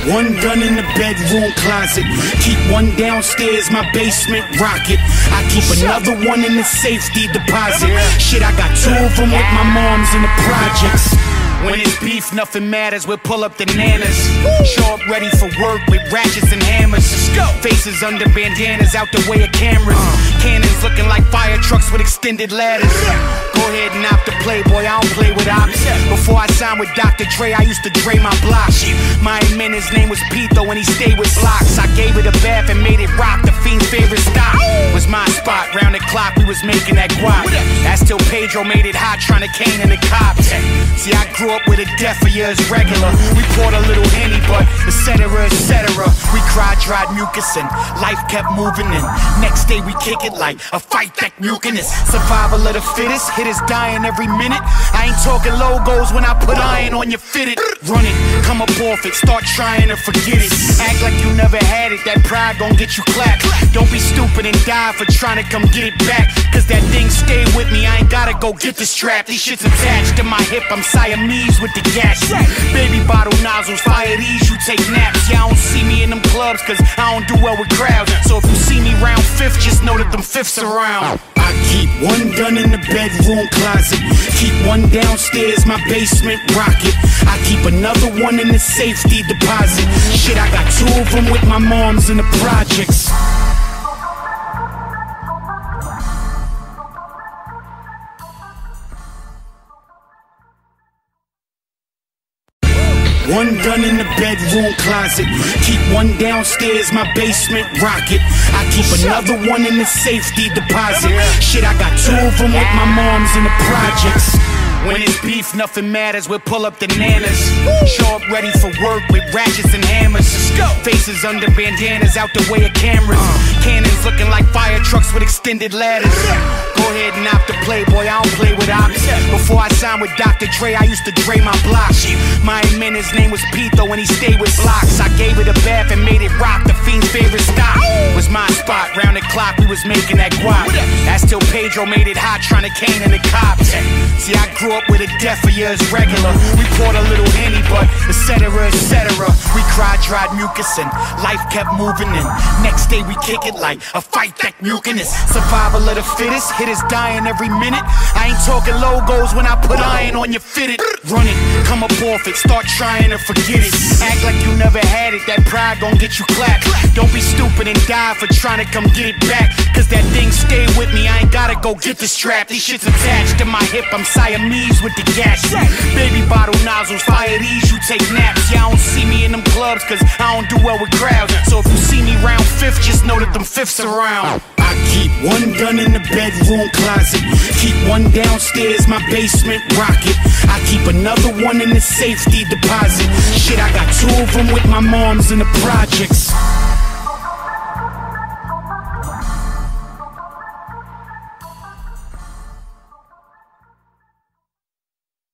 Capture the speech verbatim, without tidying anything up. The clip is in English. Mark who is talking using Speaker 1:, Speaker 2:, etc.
Speaker 1: one gun in the bedroom closet. Keep one downstairs, my basement rocket. I keep another one in the safety deposit. Shit, I got two of them with my moms in the projects. When it's beef, nothing matters, we'll pull up the nanas. Show up ready for work with ratchets and hammers. Faces under bandanas, out the way of cameras. Cannons looking like fire trucks with extended ladders. Go ahead and opt the Playboy, I don't play with ops. Before I signed with Doctor Dre, I used to Dre my block. My man, his name was Pete, though, when he stayed with blocks. I gave it a bath and made it rock, the Fiend's favorite stop. Was my spot, round the clock, we was making that guap. That's till Pedro made it hot, trying to cane in the cops. See, I grew up with a death for years regular. We poured a little Henny, but et cetera, et cetera. We cried, dried mucus and life kept moving in. Next day we kick it like a fight that mucinous. Survival of the fittest, hitters dying every minute. I ain't talking logos when I put iron on your fitted. Run it, come up off it, start trying to forget it. Act like you never had it, that pride gon' get you clapped. Don't be stupid and die for trying to come get it back. Cause that thing stay with me, I ain't gotta go get the strap. These shit's attached to my hip, I'm Siamese with the gas. Baby bottle nozzles, fire these, you take naps. Y'all don't see me in them clubs cause I don't do well with crowds. So if you see me round fifth, just know that them fifths around. I keep one gun in the bedroom closet. Keep one downstairs, my basement rocket. I keep another one in the safety deposit. Shit, I got two of them with my moms in the projects. One gun in the bedroom closet. Keep one downstairs, my basement rocket. I keep another one in the safety deposit. Shit, I got two of them with my moms in the projects. When it's beef, nothing matters, we'll pull up the nanas. Show up ready for work with ratchets and hammers. Faces under bandanas, out the way of cameras. Cannons looking like fire trucks with extended ladders. Go ahead and opt the Playboy, I don't play with ops. Before I signed with Doctor Dre, I used to Dre my block. My man, his name was Pete, though, when he stayed with blocks. I gave it a bath and made it rock, the Fiend's favorite stop. Was my spot, round the clock, we was making that guap. That's till Pedro made it hot, trying to cane in the cops. See, I grew up with a death for years regular. We poured a little Henny, but et cetera, et cetera. We cried, dried mucus and life kept moving in. Next day we kick it like a fight that mucinous. Survival of the fittest, hitters dying every minute. I ain't talking logos when I put iron on your fitted. Run it, come up off it, start trying to forget it. Act like you never had it, that pride gon' get you clapped. Don't be stupid and die for trying to come get it back. Cause that thing stay with me, I ain't gotta go get the strap. These shit's attached to my hip, I'm Siamese with the gas. Baby bottle nozzles, fire these, you take naps. Y'all don't see me in them clubs cause I don't do well with crowds. So if you see me round fifth, just know that them fifths around. I keep one gun in the bedroom closet. Keep one downstairs, my basement rocket. I keep another one in the safety deposit. Shit, I got two of them with my moms in the projects.